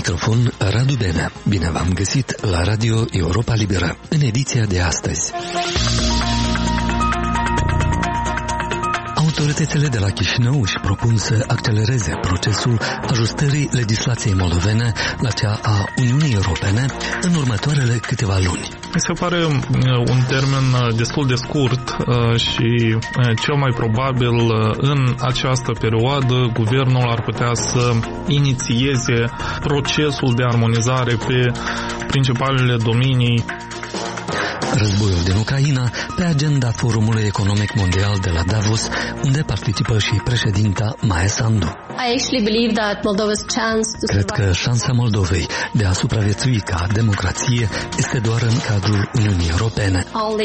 microfon Radu Benea. Bine v-am găsit la Radio Europa Liberă, în ediția de astăzi. Autoritățile de la Chișinău își propun să accelereze procesul ajustării legislației moldovene la cea a Uniunii Europene în următoarele câteva luni. Mi se pare un termen destul de scurt și cel mai probabil în această perioadă guvernul ar putea să inițieze procesul de armonizare pe principalele domenii. Războiul din Ucraina pe agenda Forumului Economic Mondial de la Davos, unde participă și președinta Maia Sandu. Cred că șansa Moldovei de a supraviețui ca democrație este doar în cadrul Uniunii Europene.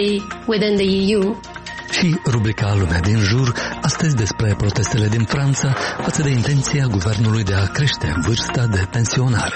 Și rubrica Lumea din jur, astăzi despre protestele din Franța față de intenția guvernului de a crește vârsta de pensionare.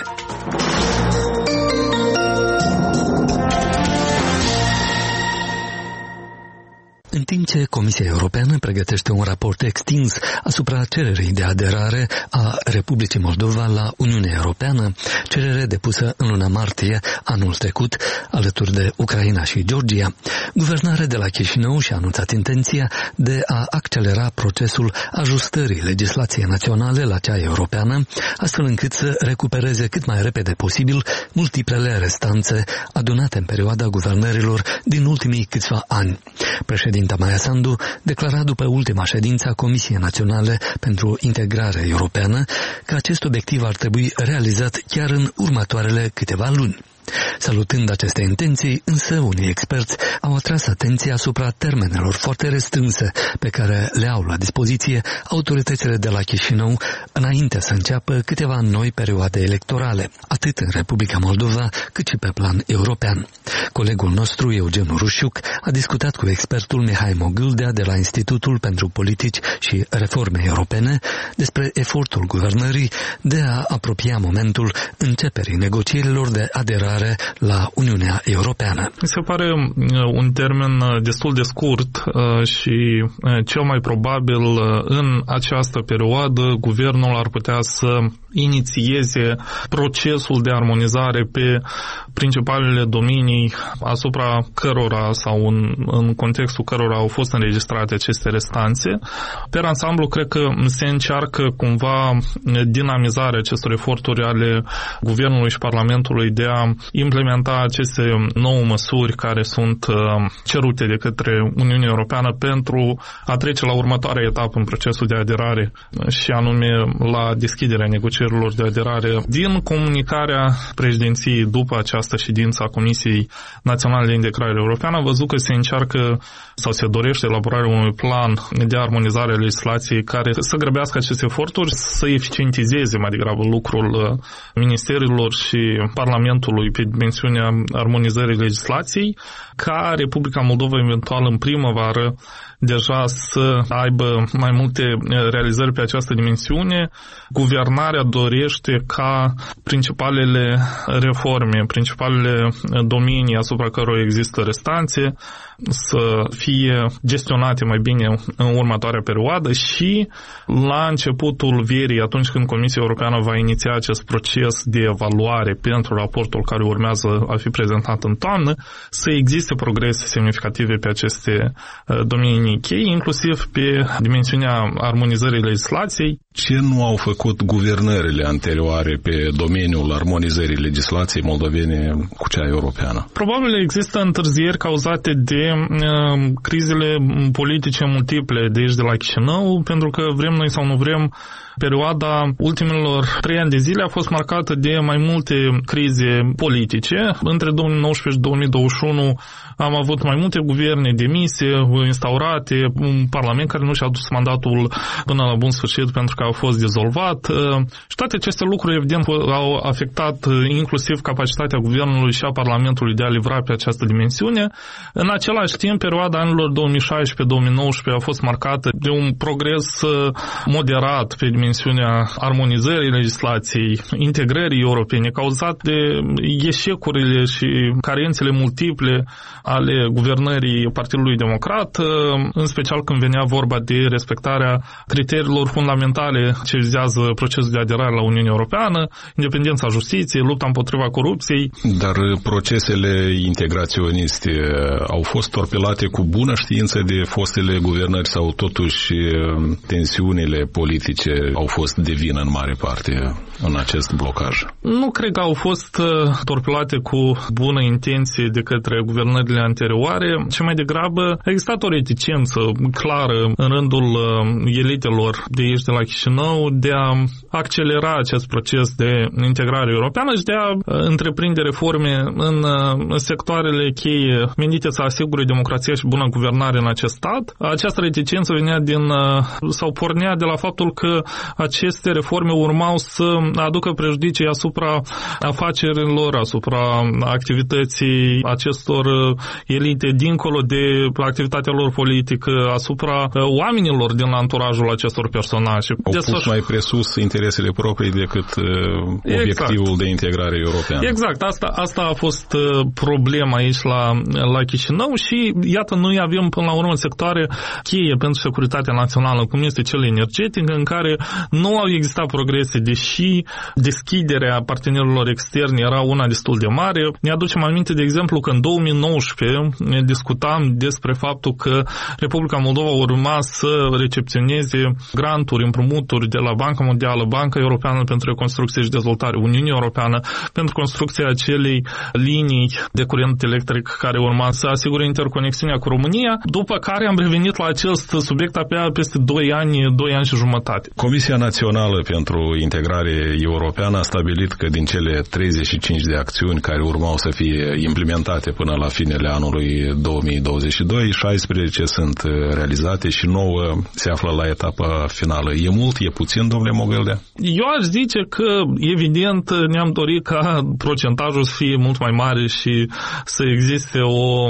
În timp ce Comisia Europeană pregătește un raport extins asupra cererii de aderare a Republicii Moldova la Uniunea Europeană, cerere depusă în luna martie anul trecut alături de Ucraina și Georgia, guvernarea de la Chișinău și-a anunțat intenția de a accelera procesul ajustării legislației naționale la cea europeană, astfel încât să recupereze cât mai repede posibil multiplele restanțe adunate în perioada guvernărilor din ultimii câțiva ani. Președinta Maia Sandu declara după ultima ședință a Comisiei Naționale pentru Integrare Europeană că acest obiectiv ar trebui realizat chiar în următoarele câteva luni. Salutând aceste intenții, însă unii experți au atras atenția asupra termenelor foarte restrânse pe care le au la dispoziție autoritățile de la Chișinău înainte să înceapă câteva noi perioade electorale, atât în Republica Moldova cât și pe plan european. Colegul nostru, Eugen Rușiuc, a discutat cu expertul Mihai Mogâldea de la Institutul pentru Politici și Reforme Europene despre efortul guvernării de a apropia momentul începerii negocierilor de aderare la Uniunea Europeană. Mi se pare un termen destul de scurt și cel mai probabil în această perioadă guvernul ar putea să inițieze procesul de armonizare pe principalele domenii asupra cărora sau în contextul cărora au fost înregistrate aceste restanțe. Per ansamblu, cred că se încearcă cumva dinamizarea acestor eforturi ale guvernului și Parlamentului de a implementa aceste nouă măsuri care sunt cerute de către Uniunea Europeană pentru a trece la următoarea etapă în procesul de aderare și anume la deschiderea negocierilor de aderare. Din comunicarea președinției după această ședință a Comisiei Naționale de Integrare Europeană, am văzut că se încearcă sau se dorește elaborarea unui plan de armonizare a legislației care să grăbească aceste eforturi, să eficientizeze mai degrabă lucrul ministerilor și Parlamentului pe dimensiunea armonizării legislației, ca Republica Moldova eventual în primăvară deja să aibă mai multe realizări pe această dimensiune. Guvernarea dorește ca principalele reforme, principalele domenii asupra cărora există restanțe să fie gestionate mai bine în următoarea perioadă și la începutul verii, atunci când Comisia Europeană va iniția acest proces de evaluare pentru raportul care urmează a fi prezentat în toamnă, să existe progrese semnificative pe aceste domenii cheie, inclusiv pe dimensiunea armonizării legislației. Ce nu au făcut guvernările anterioare pe domeniul armonizării legislației moldovene cu cea europeană? Probabil există întârzieri cauzate de crizele politice multiple de aici de la Chișinău, pentru că vrem noi sau nu vrem, perioada ultimilor 3 ani de zile a fost marcată de mai multe crize politice. Între 2019 și 2021 am avut mai multe guverne demise, instaurate, un parlament care nu și-a dus mandatul până la bun sfârșit pentru că a fost dizolvat. Și toate aceste lucruri, evident, au afectat inclusiv capacitatea guvernului și a Parlamentului de a livra pe această dimensiune. În același timp, perioada anilor 2016-2019 a fost marcată de un progres moderat pe dimensiunea dimensiunea armonizării legislației, integrării europene, cauzat de eșecurile și carențele multiple ale guvernării Partidului Democrat, în special când venea vorba de respectarea criteriilor fundamentale ce vizează procesul de aderare la Uniunea Europeană, independența justiției, lupta împotriva corupției. Dar procesele integraționiste au fost torpilate cu bună știință de fostele guvernări sau totuși tensiunile politice au fost de vină în mare parte în acest blocaj? Nu cred că au fost torpilate cu bună intenție de către guvernările anterioare, ci mai degrabă a existat o reticență clară în rândul elitelor de aici de la Chișinău de a accelera acest proces de integrare europeană și de a întreprinde reforme în sectoarele cheie menite să asigure democrația și bună guvernare în acest stat. Această reticență venea sau pornea de la faptul că aceste reforme urmau să aducă prejudicii asupra afacerilor, asupra activității acestor elite, dincolo de activitatea lor politică, asupra oamenilor din anturajul acestor personaje. Au pus mai presus interesele proprii decât obiectivul de integrare europeană. Exact, asta a fost problema aici la Chișinău și iată, noi avem până la urmă sectoare cheie pentru securitatea națională, cum este cel energetic, în care nu au existat progrese, deși deschiderea partenerilor externi era una destul de mare. Ne aducem aminte, de exemplu, că în 2019 discutam despre faptul că Republica Moldova urma să recepționeze granturi, împrumuturi de la Banca Mondială, Banca Europeană pentru Reconstrucție și Dezvoltare, Uniunea Europeană, pentru construcția acelei linii de curent electric care urma să asigure interconexiunea cu România, după care am revenit la acest subiect abia peste 2 ani și jumătate. Comisia Națională pentru Integrare Europeană a stabilit că din cele 35 de acțiuni care urmau să fie implementate până la finele anului 2022, 16 sunt realizate și 9 se află la etapa finală. E mult, e puțin, domnule Mogâldea? Eu aș zice că, evident, ne-am dorit ca procentajul să fie mult mai mare și să existe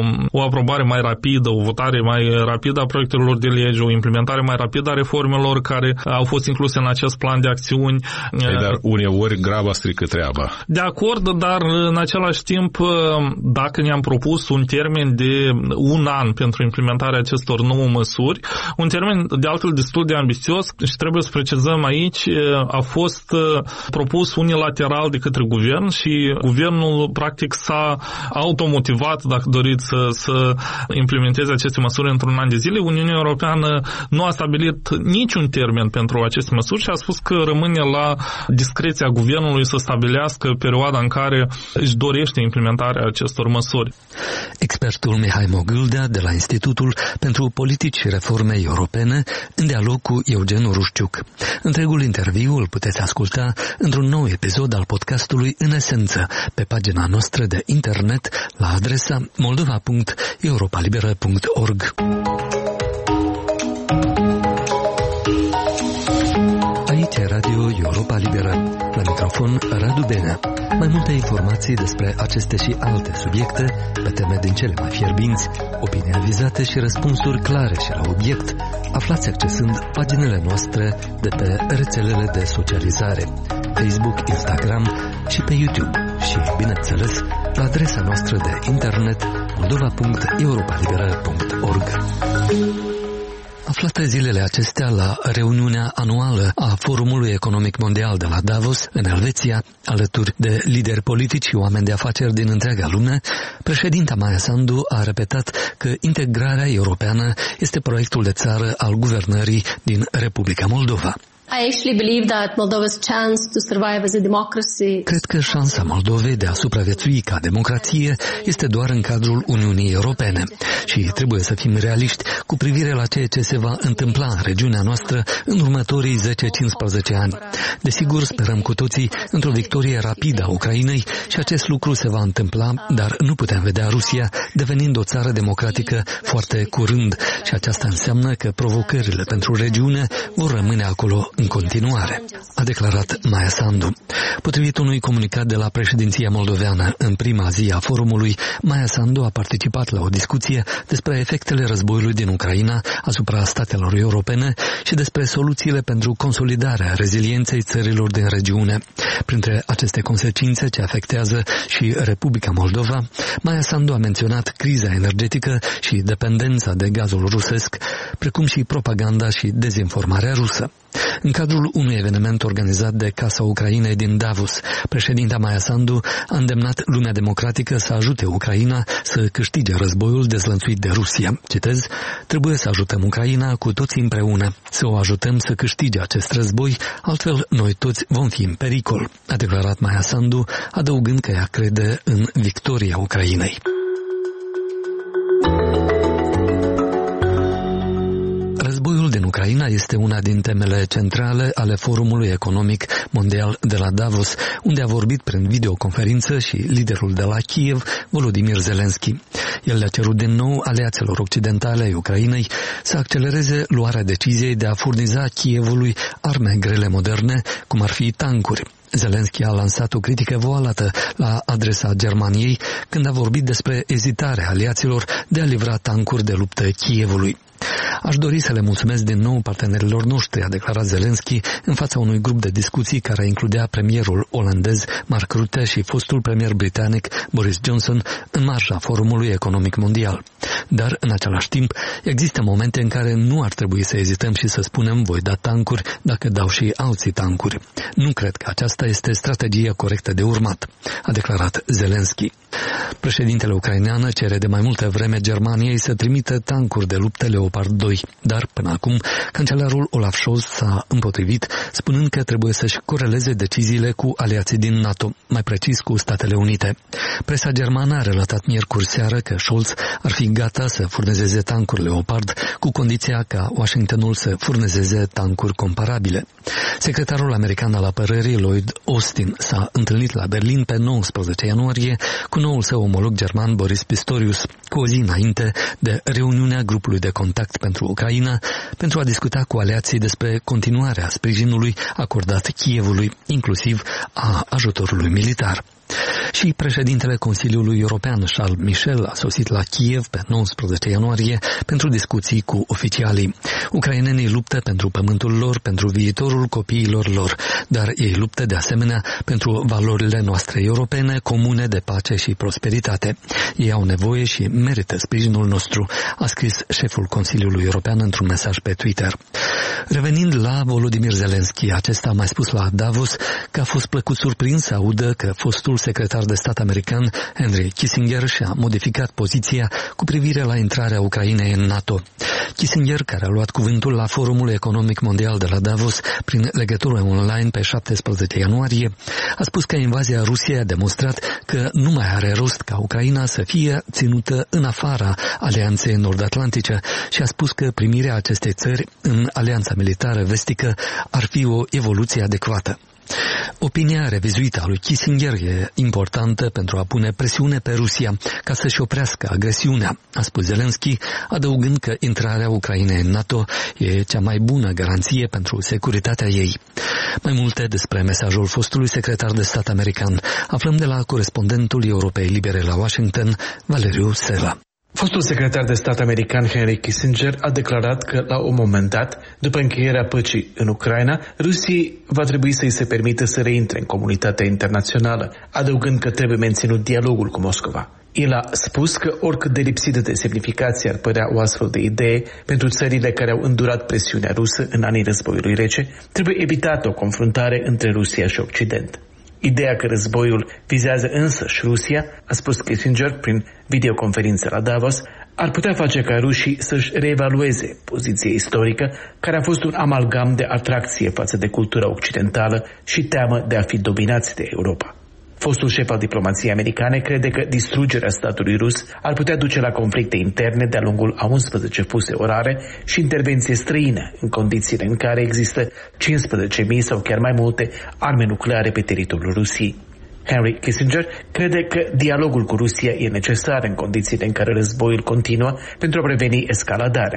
o aprobare mai rapidă, o votare mai rapidă a proiectelor de lege, o implementare mai rapidă a reformelor care au fost incluse în acest plan de acțiuni. Dar uneori graba strică treaba. De acord, dar în același timp, dacă ne-am propus un termen de 1 an pentru implementarea acestor 9 măsuri, un termen de altfel destul de ambițios și trebuie să precizăm aici, a fost propus unilateral de către guvern și guvernul practic s-a automotivat, dacă doriți, să implementeze aceste măsuri într-un an de zile. Uniunea Europeană nu a stabilit niciun termen pentru aceste măsuri și a spus că rămâne la discreția guvernului să stabilească perioada în care își dorește implementarea acestor măsuri. Expertul Mihai Mogâldea de la Institutul pentru Politici și Reforme Europene, în dialog cu Eugen Rușciuc. Întregul interviu îl puteți asculta într-un nou episod al podcastului În Esență, pe pagina noastră de internet la adresa moldova.europalibera.org. Aici e Radio Europa Liberă. La microfon Radu Benea. Mai multe informații despre aceste și alte subiecte, pe teme din cele mai fierbinți, opinii avizate și răspunsuri clare și la obiect, aflați accesând paginile noastre de pe rețelele de socializare, Facebook, Instagram și pe YouTube și, bineînțeles, la adresa noastră de internet moldova.europalibera.org. Aflată zilele acestea la reuniunea anuală a Forumului Economic Mondial de la Davos, în Elveția, alături de lideri politici și oameni de afaceri din întreaga lume, președinta Maia Sandu a repetat că integrarea europeană este proiectul de țară al guvernării din Republica Moldova. Cred că șansa Moldovei de a supraviețui ca democrație este doar în cadrul Uniunii Europene și trebuie să fim realiști cu privire la ceea ce se va întâmpla în regiunea noastră în următorii 10-15 ani. Desigur, sperăm cu toții într-o victorie rapidă a Ucrainei și acest lucru se va întâmpla, dar nu putem vedea Rusia devenind o țară democratică foarte curând și aceasta înseamnă că provocările pentru regiune vor rămâne acolo în continuare, a declarat Maia Sandu. Potrivit unui comunicat de la președinția moldoveană, în prima zi a forumului, Maia Sandu a participat la o discuție despre efectele războiului din Ucraina asupra statelor europene și despre soluțiile pentru consolidarea rezilienței țărilor din regiune. Printre aceste consecințe ce afectează și Republica Moldova, Maia Sandu a menționat criza energetică și dependența de gazul rusesc, precum și propaganda și dezinformarea rusă. În cadrul unui eveniment organizat de Casa Ucrainei din Davos, președinta Maia Sandu a îndemnat lumea democratică să ajute Ucraina să câștige războiul dezlănțuit de Rusia. Citez, trebuie să ajutăm Ucraina cu toți împreună, să o ajutăm să câștige acest război, altfel noi toți vom fi în pericol, a declarat Maia Sandu, adăugând că ea crede în victoria Ucrainei. Războiul din Ucraina este una din temele centrale ale Forumului Economic Mondial de la Davos, unde a vorbit prin videoconferință și liderul de la Kiev, Volodymyr Zelensky. El le-a cerut din nou aliaților occidentale ai Ucrainei să accelereze luarea deciziei de a furniza Kievului arme grele moderne, cum ar fi tancuri. Zelensky a lansat o critică voalată la adresa Germaniei când a vorbit despre ezitarea aliaților de a livra tancuri de luptă Kievului. Aș dori să le mulțumesc din nou partenerilor noștri, a declarat Zelensky în fața unui grup de discuții care includea premierul olandez Mark Rutte și fostul premier britanic Boris Johnson în marja Forumului Economic Mondial. Dar, în același timp, există momente în care nu ar trebui să ezităm și să spunem voi da tancuri dacă dau și alții tancuri. Nu cred că aceasta este strategia corectă de urmat, a declarat Zelensky. Președintele ucrainean cere de mai multă vreme Germaniei să trimită tancuri de luptă Leopard 2, dar până acum cancelarul Olaf Scholz s-a împotrivit, spunând că trebuie să-și coreleze deciziile cu aliații din NATO, mai precis cu Statele Unite. Presa germană a relatat miercuri seară că Scholz ar fi gata să furnizeze tancuri Leopard, cu condiția ca Washingtonul să furnizeze tancuri comparabile. Secretarul american al apărării Lloyd Austin s-a întâlnit la Berlin pe 19 ianuarie cu noul său omolog german Boris Pistorius, cu o zi înainte de reuniunea grupului de contact pentru Ucraina, pentru a discuta cu aliații despre continuarea sprijinului acordat Kievului, inclusiv a ajutorului militar. Și președintele Consiliului European, Charles Michel, a sosit la Kiev pe 19 ianuarie pentru discuții cu oficialii. Ucrainenii luptă pentru pământul lor, pentru viitorul copiilor lor, dar ei luptă de asemenea pentru valorile noastre europene, comune de pace și prosperitate. Ei au nevoie și merită sprijinul nostru, a scris șeful Consiliului European într-un mesaj pe Twitter. Revenind la Volodymyr Zelensky, acesta a mai spus la Davos că a fost plăcut surprins să audă că fostul secretar de stat american Henry Kissinger și-a modificat poziția cu privire la intrarea Ucrainei în NATO. Kissinger, care a luat cuvântul la Forumul Economic Mondial de la Davos prin legătură online pe 17 ianuarie, a spus că invazia Rusiei a demonstrat că nu mai are rost ca Ucraina să fie ținută în afara Alianței Nord-Atlantice și a spus că primirea acestei țări în Alianța Militară Vestică ar fi o evoluție adecvată. Opinia revizuită a lui Kissinger e importantă pentru a pune presiune pe Rusia ca să-și oprească agresiunea, a spus Zelensky, adăugând că intrarea Ucrainei în NATO e cea mai bună garanție pentru securitatea ei. Mai multe despre mesajul fostului secretar de stat american aflăm de la corespondentul Europei Libere la Washington, Valeriu Sela. Fostul secretar de stat american Henry Kissinger a declarat că, la un moment dat, după încheierea păcii în Ucraina, Rusiei va trebui să-i se permită să reintre în comunitatea internațională, adăugând că trebuie menținut dialogul cu Moscova. El a spus că oricât de lipsită de semnificație ar părea o astfel de idee pentru țările care au îndurat presiunea rusă în anii războiului rece, trebuie evitată o confruntare între Rusia și Occident. Ideea că războiul vizează însăși Rusia, a spus Kissinger prin videoconferință la Davos, ar putea face ca rușii să-și reevalueze poziția istorică, care a fost un amalgam de atracție față de cultura occidentală și teamă de a fi dominați de Europa. Fostul șef al diplomației americane crede că distrugerea statului rus ar putea duce la conflicte interne de-a lungul a 11 fuse orare și intervenție străină în condițiile în care există 15.000 sau chiar mai multe arme nucleare pe teritoriul Rusiei. Henry Kissinger crede că dialogul cu Rusia e necesar în condițiile în care războiul continuă pentru a preveni escaladarea.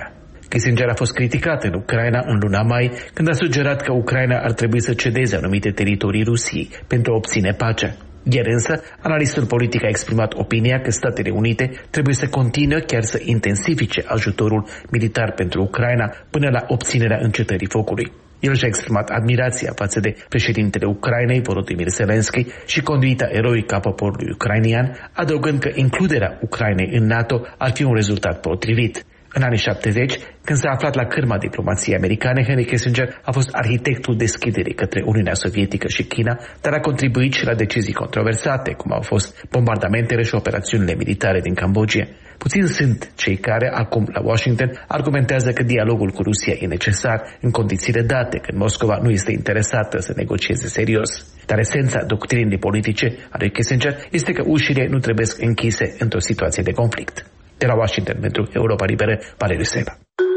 Kissinger a fost criticat în Ucraina în luna mai, când a sugerat că Ucraina ar trebui să cedeze anumite teritorii Rusiei pentru a obține pacea. Ieri însă, analistul politic a exprimat opinia că Statele Unite trebuie să continue chiar să intensifice ajutorul militar pentru Ucraina până la obținerea încetării focului. El și-a exprimat admirația față de președintele Ucrainei, Volodymyr Zelensky, și conduita eroică a poporului ucrainian, adăugând că includerea Ucrainei în NATO ar fi un rezultat potrivit. În anii 70, când s-a aflat la cârma diplomației americane, Henry Kissinger a fost arhitectul deschiderii către Uniunea Sovietică și China, dar a contribuit și la decizii controversate, cum au fost bombardamentele și operațiunile militare din Cambodgia. Puțini sunt cei care, acum la Washington, argumentează că dialogul cu Rusia e necesar în condițiile date, când Moscova nu este interesată să negocieze serios. Dar esența doctrinii politice a lui Kissinger este că ușile nu trebuie închise într-o situație de conflict. De la Washington, pentru Europa Liberă, Valeriu Seba.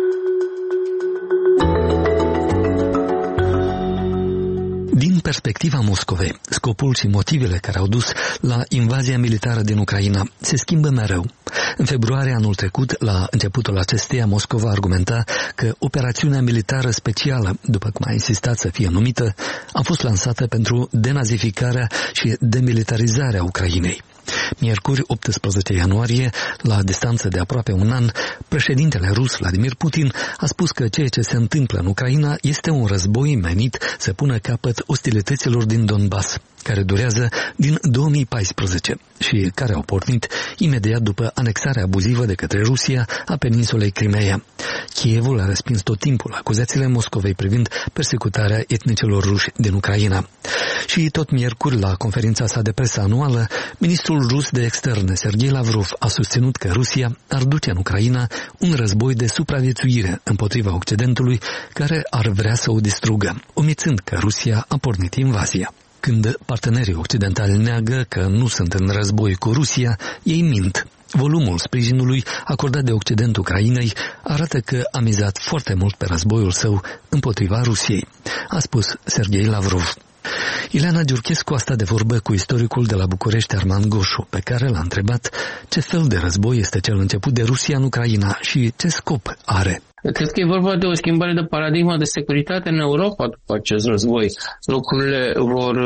Din perspectiva Moscovei, scopul și motivele care au dus la invazia militară din Ucraina se schimbă mereu. În februarie anul trecut, la începutul acesteia, Moscova argumenta că operațiunea militară specială, după cum a insistat să fie numită, a fost lansată pentru denazificarea și demilitarizarea Ucrainei. Miercuri, 18 ianuarie, la distanță de aproape un an, președintele rus Vladimir Putin a spus că ceea ce se întâmplă în Ucraina este un război menit să pună capăt ostilităților din Donbass, care durează din 2014 și care au pornit imediat după anexarea abuzivă de către Rusia a peninsulei Crimeea. Kievul a respins tot timpul acuzațiile Moscovei privind persecutarea etnicilor ruși din Ucraina. Și tot miercuri, la conferința sa de presă anuală, ministrul rus de externe, Sergei Lavrov, a susținut că Rusia ar duce în Ucraina un război de supraviețuire împotriva Occidentului, care ar vrea să o distrugă, omițând că Rusia a pornit invazia. Când partenerii occidentali neagă că nu sunt în război cu Rusia, ei mint. Volumul sprijinului acordat de Occident Ucrainei arată că a mizat foarte mult pe războiul său împotriva Rusiei, a spus Sergei Lavrov. Ileana Giurchescu a stat de vorbă cu istoricul de la București, Armand Goșu, pe care l-a întrebat ce fel de război este cel început de Rusia în Ucraina și ce scop are. Cred că e vorba de o schimbare de paradigmă de securitate în Europa după acest război. Lucrurile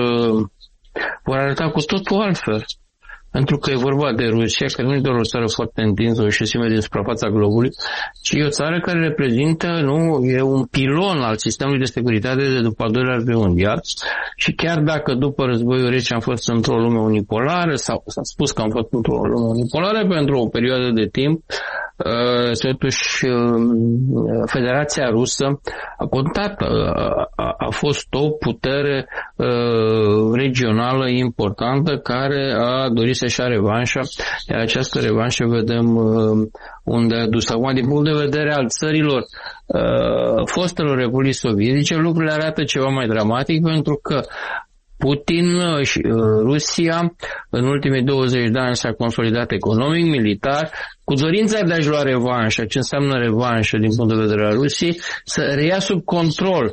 vor arăta cu totul altfel. Pentru că e vorba de Rusia, care nu e doar o țară foarte întinsă, o șesime din suprafața globului, ci e o țară care reprezintă, e un pilon al sistemului de securitate de după al doilea război mondial. Și chiar dacă după războiul rece am fost într-o lume unipolară, sau s-a spus că am fost într-o lume unipolară pentru o perioadă de timp, totuși Federația Rusă a contat, a fost o putere regională importantă care a dorit să-și ia revanșa, iar această revanșă vedem unde a dus. Acum, din punct de vedere al țărilor fostelor Republici Sovietice, lucrurile arată ceva mai dramatic, pentru că Putin și Rusia în ultimii 20 de ani s-a consolidat economic, militar, cu dorința de a-și lua revanșa. Ce înseamnă revanșă din punct de vedere al Rusiei? Să reia sub control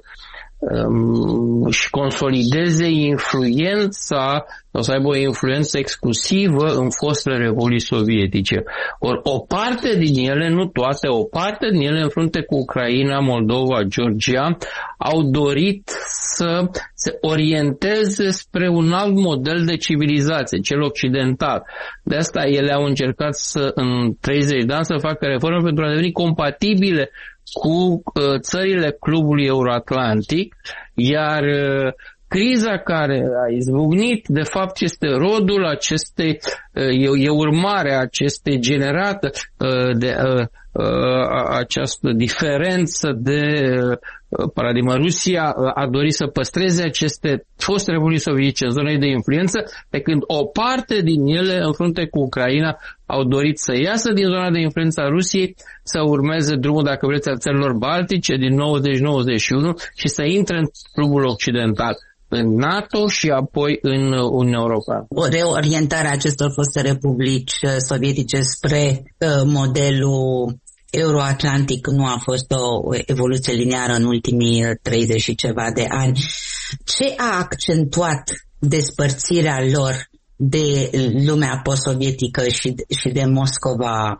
și consolideze influența sau să aibă o influență exclusivă în fostele republici sovietice. Ori o parte din ele, nu toate, o parte din ele în frunte cu Ucraina, Moldova, Georgia, au dorit să se orienteze spre un alt model de civilizație, cel occidental. De asta ele au încercat să, în 30 de ani, să facă reforme pentru a deveni compatibile cu țările clubului euroatlantic, iar criza care a izbucnit, de fapt, este rodul acestei, e urmarea acestei generate de această diferență de paradigmă. Rusia a dorit să păstreze aceste foste republici sovietice în zone de influență, pe când o parte din ele, în frunte cu Ucraina, au dorit să iasă din zona de influență a Rusiei, să urmeze drumul, dacă vreți, al țărilor baltice din 90-91 și să intre în clubul occidental, în NATO și apoi în Uniunea Europeană. O reorientare a acestor foste republici sovietice spre modelul euroatlantic nu a fost o evoluție lineară în ultimii 30 și ceva de ani. Ce a accentuat despărțirea lor de lumea post-sovietică și de Moscova,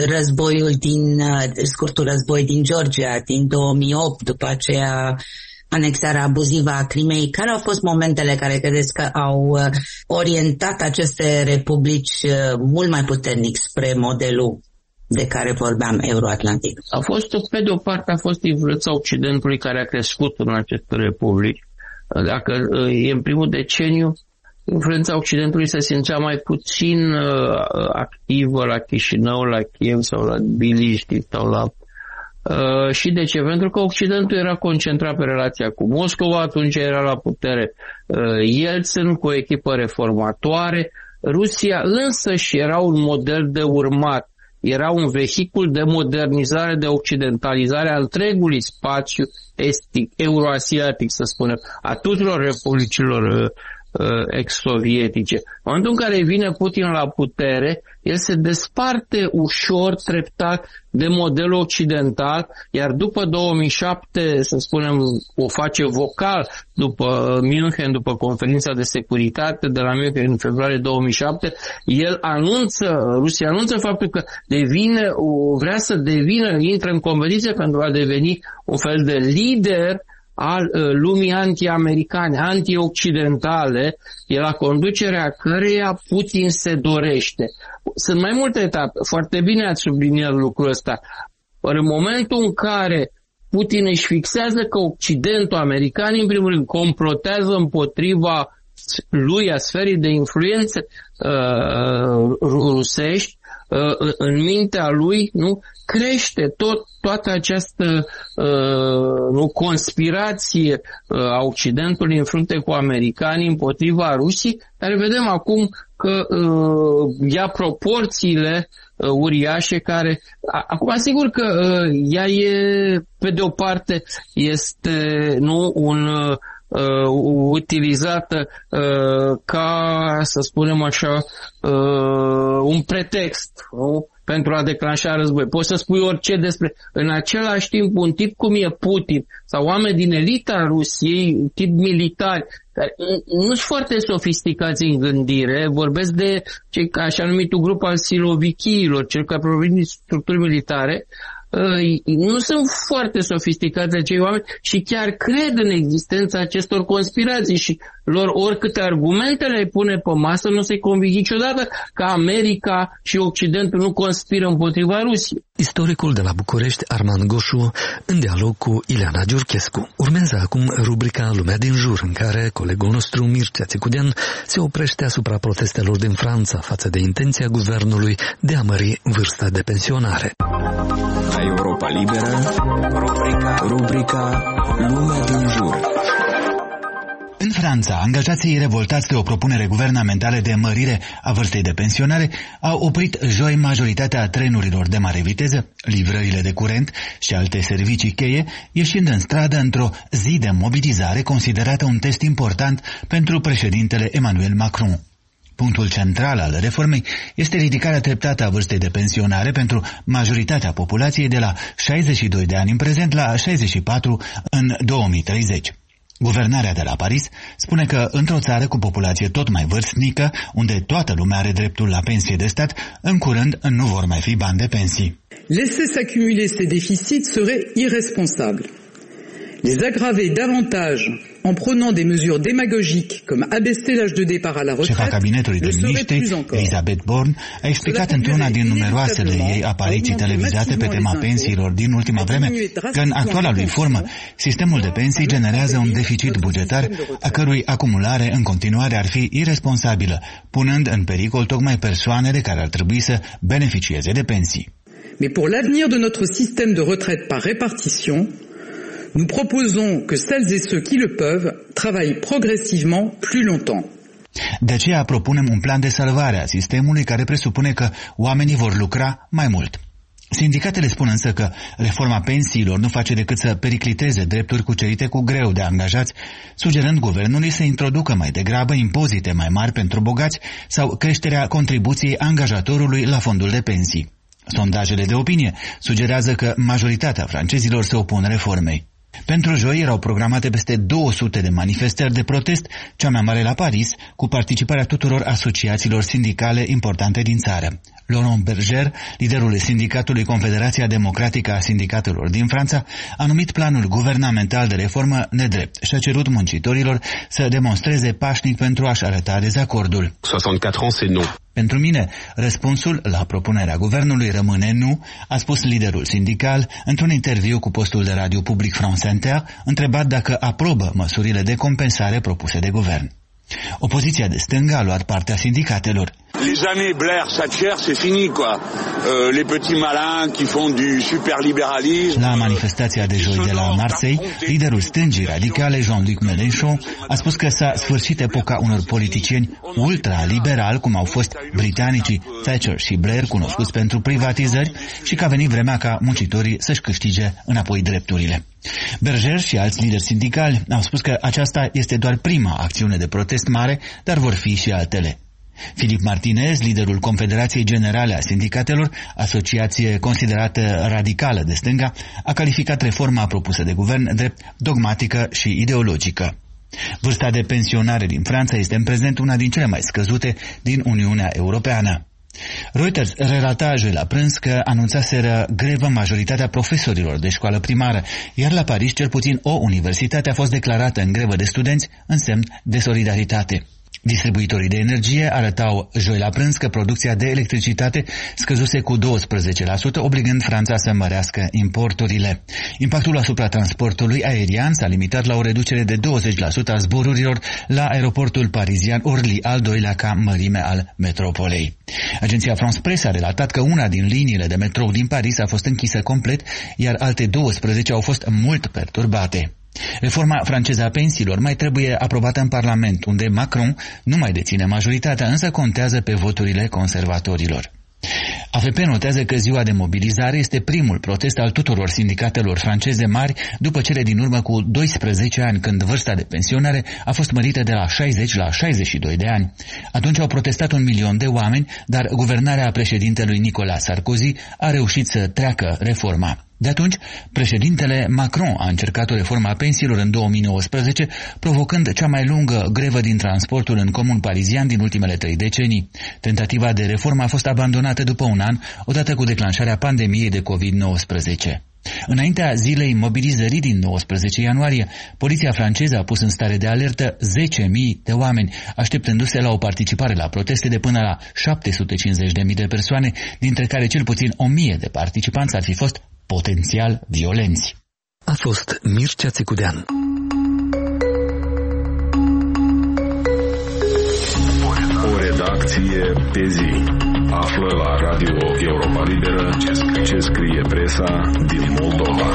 scurtul război din Georgia din 2008, după aceea anexarea abuzivă a Crimei. Care au fost momentele care credeți că au orientat aceste republici mult mai puternic spre modelul de care vorbeam, euroatlantic? Pe de o parte, a fost influența Occidentului care a crescut în aceste republici. Dacă e în primul deceniu, influența Occidentului se simțea mai puțin activă la Chișinău, la Kiev sau la Tbilisi sau la... Și de ce? Pentru că Occidentul era concentrat pe relația cu Moscova, atunci era la putere Yeltsin cu o echipă reformatoare. Rusia însăși era un model de urmat, era un vehicul de modernizare, de occidentalizare al întregului spațiu estic, euroasiatic, să spunem, a tuturor republicilor ex-sovietice. În momentul în care vine Putin la putere, el se desparte ușor, treptat de modelul occidental, iar după 2007, să spunem, o face vocal după München, după conferința de securitate de la München în februarie 2007, Rusia anunță faptul că vrea să intre în competiție pentru a deveni un fel de lider al lumii anti-americane, anti-occidentale, e la conducerea căreia Putin se dorește. Sunt mai multe etape. Foarte bine ați subliniat lucrul ăsta. În momentul în care Putin își fixează că Occidentul, americanii, în primul rând, complotează împotriva lui, a sferii de influențe rusești, în mintea lui, nu, crește toată această conspirație a Occidentului în frunte cu americanii împotriva Rusiei, dar vedem acum că ia proporțiile uriașe care... Acum, sigur că ea e, pe de o parte, este utilizată ca, să spunem așa, un pretext, nu? Pentru a declanșa război. Poți să spui orice despre... În același timp, un tip cum e Putin sau oameni din elita Rusiei, tip militari, care nu sunt foarte sofisticați în gândire, vorbesc de cei așa numitul grup al silovichiilor, cel care provin din structuri militare, nu sunt foarte sofisticați acei oameni și chiar cred în existența acestor conspirații și lor oricâte argumente le pune pe masă, nu se conving niciodată că America și Occidentul nu conspiră împotriva Rusiei. Istoricul de la București, Arman Goșu, în dialog cu Ileana Giurchescu. Urmează acum rubrica Lumea din jur, în care colegul nostru Mircea Țicudean se oprește asupra protestelor din Franța față de intenția guvernului de a mări vârsta de pensionare. La Europa Liberă, rubrica Lumea din jur. În Franța, angajații revoltați de o propunere guvernamentală de mărire a vârstei de pensionare au oprit joi majoritatea trenurilor de mare viteză, livrările de curent și alte servicii cheie, ieșind în stradă într-o zi de mobilizare considerată un test important pentru președintele Emmanuel Macron. Punctul central al reformei este ridicarea treptată a vârstei de pensionare pentru majoritatea populației de la 62 de ani în prezent la 64 în 2030. Guvernarea de la Paris spune că într-o țară cu populație tot mai vârstnică, unde toată lumea are dreptul la pensie de stat, în curând nu vor mai fi bani de pensii. Laisser s'accumuler ces déficits serait irresponsable. Les aggraver davantage en prenant des mesures démagogiques comme abaisser l'âge de départ à la retraite. Șefa cabinetului de miniștri, Elisabeth Borne, a explicat într-una din numeroasele ei apariții televizate pe tema pensiilor din ultima vreme că în actuala lui formă, sistemul de pensii generează un deficit bugetar a cărui acumulare în continuare ar fi irresponsabilă, punând în pericol tocmai persoanele care ar trebui să beneficieze de pensii. Mais pour l'avenir de notre système de retraite par répartition, nous proposons que celles et ceux qui le peuvent travaillent progressivement plus longtemps. De aceea propunem un plan de salvare a sistemului care presupune că oamenii vor lucra mai mult. Sindicatele spun însă că reforma pensiilor nu face decât să pericliteze drepturi cucerite cu greu de angajați, sugerând guvernului să introducă mai degrabă impozite mai mari pentru bogați sau creșterea contribuției angajatorului la fondul de pensii. Sondajele de opinie sugerează că majoritatea francezilor se opun reformei. Pentru joi erau programate peste 200 de manifestări de protest, cea mai mare la Paris, cu participarea tuturor asociațiilor sindicale importante din țară. Laurent Berger, liderul sindicatului Confederația Democratică a Sindicatelor din Franța, a numit planul guvernamental de reformă nedrept și a cerut muncitorilor să demonstreze pașnic pentru a-și arăta dezacordul. 64 ans, c'est non. Pentru mine, răspunsul la propunerea guvernului rămâne nu, a spus liderul sindical într-un interviu cu postul de radio public France Inter, întrebat dacă aprobă măsurile de compensare propuse de guvern. Opoziția de stânga a luat partea sindicatelor. Les années Blair-Thatcher, c'est fini, quoi. Les petits malins qui font du superlibéralisme. La manifestația de joi de la Marseille, liderul stângii radicale, Jean-Luc Mélenchon, a spus că s-a sfârșit epoca unor politicieni ultraliberali, cum au fost britanicii Thatcher și Blair, cunoscuți pentru privatizări, și că a venit vremea ca muncitorii să-și câștige înapoi drepturile. Berger și alți lideri sindicali au spus că aceasta este doar prima acțiune de protest mare, dar vor fi și altele. Philippe Martinez, liderul Confederației Generale a Sindicatelor, asociație considerată radicală de stânga, a calificat reforma propusă de guvern drept dogmatică și ideologică. Vârsta de pensionare din Franța este în prezent una din cele mai scăzute din Uniunea Europeană. Reuters relata joi la prânz că anunțaseră grevă majoritatea profesorilor de școală primară, iar la Paris cel puțin o universitate a fost declarată în grevă de studenți în semn de solidaritate. Distribuitorii de energie arătau joi la prânz că producția de electricitate scăzuse cu 12%, obligând Franța să mărească importurile. Impactul asupra transportului aerian s-a limitat la o reducere de 20% a zborurilor la aeroportul parizian Orly, al doilea ca mărime al metropolei. Agenția France Presse a relatat că una din liniile de metrou din Paris a fost închisă complet, iar alte 12 au fost mult perturbate. Reforma franceză a pensiilor mai trebuie aprobată în Parlament, unde Macron nu mai deține majoritatea, însă contează pe voturile conservatorilor. AFP notează că ziua de mobilizare este primul protest al tuturor sindicatelor franceze mari după cele din urmă cu 12 ani, când vârsta de pensionare a fost mărită de la 60 la 62 de ani. Atunci au protestat 1 milion de oameni, dar guvernarea președintelui Nicolas Sarkozy a reușit să treacă reforma. De atunci, președintele Macron a încercat o reformă a pensiilor în 2019, provocând cea mai lungă grevă din transportul în comun parizian din ultimele 3 decenii. Tentativa de reformă a fost abandonată după un an, odată cu declanșarea pandemiei de COVID-19. Înaintea zilei mobilizării din 19 ianuarie, poliția franceză a pus în stare de alertă 10.000 de oameni, așteptându-se la o participare la proteste de până la 750.000 de persoane, dintre care cel puțin 1.000 de participanți ar fi fost potențial violenți. A fost Mircea Țicudean. O redacție pe zi. Află la Radio Europa Liberă ce scrie presa din Moldova.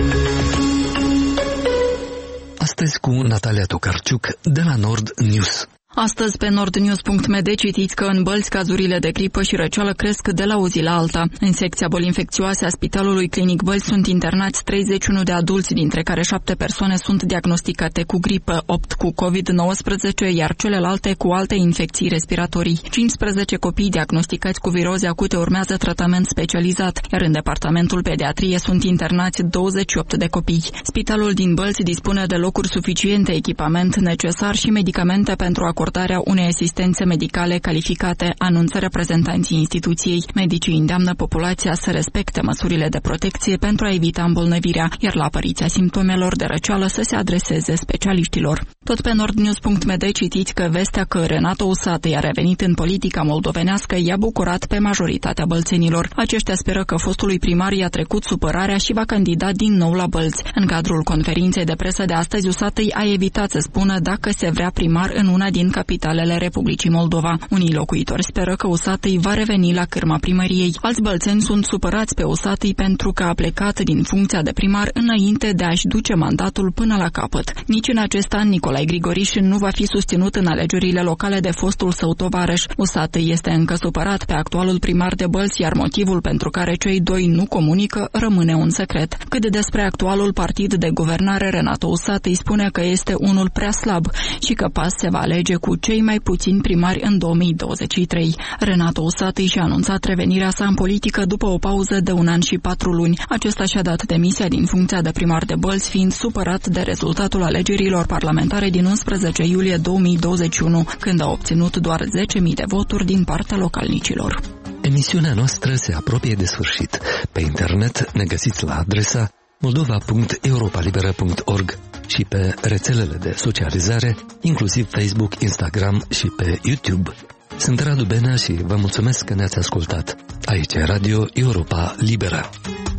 Astăzi cu Natalia Tokarciuc de la Nord News. Astăzi pe nordnews.md citiți că în Bălți cazurile de gripă și răceală cresc de la o zi la alta. În secția boli infecțioase a Spitalului Clinic Bălți sunt internați 31 de adulți, dintre care 7 persoane sunt diagnosticate cu gripă, 8 cu COVID-19, iar celelalte cu alte infecții respiratorii. 15 copii diagnosticați cu viroze acute urmează tratament specializat, iar în departamentul pediatrie sunt internați 28 de copii. Spitalul din Bălți dispune de locuri suficiente, echipament necesar și medicamente pentru acordarea unei asistențe medicale calificate, anunță reprezentanții instituției. Medicii îndeamnă populația să respecte măsurile de protecție pentru a evita îmbolnăvirea, iar la apariția simptomelor de răceală să se adreseze specialiștilor. Tot pe nordnews.md citiți că vestea că Renato Usatăi a revenit în politica moldovenească i-a bucurat pe majoritatea bălțenilor. Aceștia speră că fostului primar i-a trecut supărarea și va candida din nou la Bălți. În cadrul conferinței de presă de astăzi, Usatăi a evitat să spună dacă se vrea primar în una din capitalele Republicii Moldova. Unii locuitori speră că Usatăi va reveni la cârma primăriei. Alți bălțeni sunt supărați pe Usatăi pentru că a plecat din funcția de primar înainte de a-și duce mandatul până la capăt. Nici în acest an Nicolae Grigoriș nu va fi susținut în alegerile locale de fostul său tovarăș. Usatăi este încă supărat pe actualul primar de Bălți, iar motivul pentru care cei doi nu comunică rămâne un secret. Cât despre actualul partid de guvernare, Renato Usatăi spune că este unul prea slab și că PAS se va alege cu cei mai puțini primari în 2023. Renato Usati și-a anunțat revenirea sa în politică după o pauză de 1 an și 4 luni. Acesta și-a dat demisia din funcția de primar de Bălți, fiind supărat de rezultatul alegerilor parlamentare din 11 iulie 2021, când a obținut doar 10.000 de voturi din partea localnicilor. Emisiunea noastră se apropie de sfârșit. Pe internet ne găsiți la adresa moldova.europalibera.org și pe rețelele de socializare, inclusiv Facebook, Instagram și pe YouTube. Sunt Radu Benea și vă mulțumesc că ne-ați ascultat. Aici e Radio Europa Liberă.